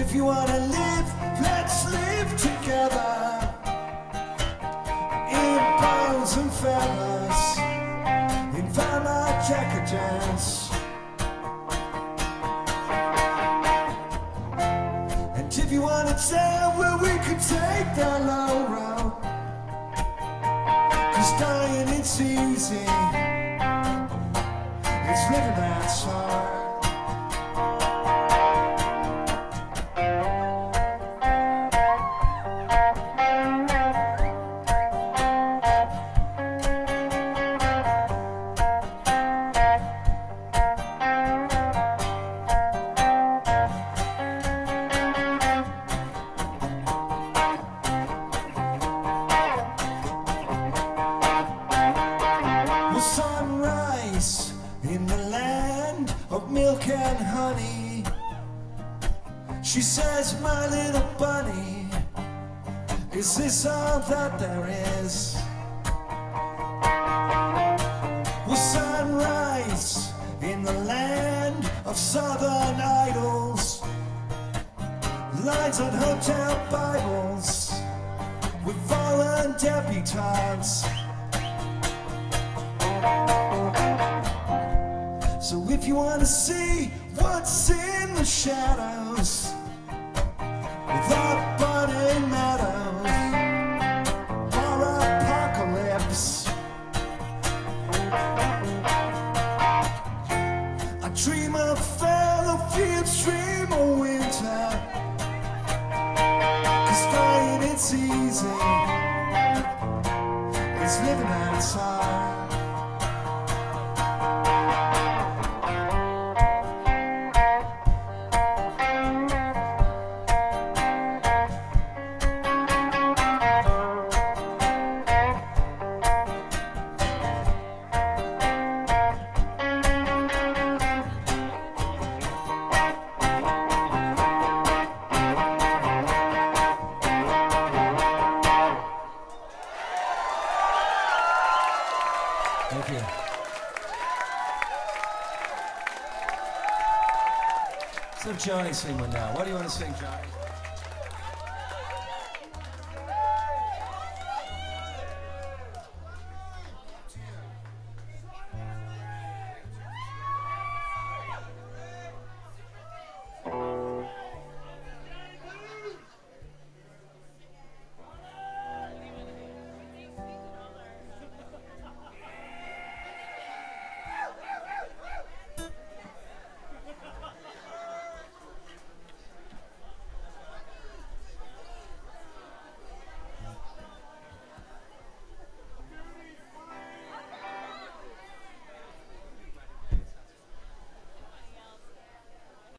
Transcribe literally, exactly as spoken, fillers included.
if you wanna live, let's live together in bones and feathers, in Valhalla Jackadance. And if you wanna tell where we could take that low road, 'cause dying it's easy, it's living that's hard. Sunrise in the land of milk and honey. She says, my little bunny, is this all that there is? Well, sunrise in the land of southern idols, lines on hotel Bibles with fallen debutantes. So if you want to see what's in the shadows, the burning meadows, or apocalypse, I dream of fellow fields, dream of winter, 'cause dying it's easy, it's living that's hard. Thank you. Let's have Johnny sing one now. What do you want to sing, Johnny?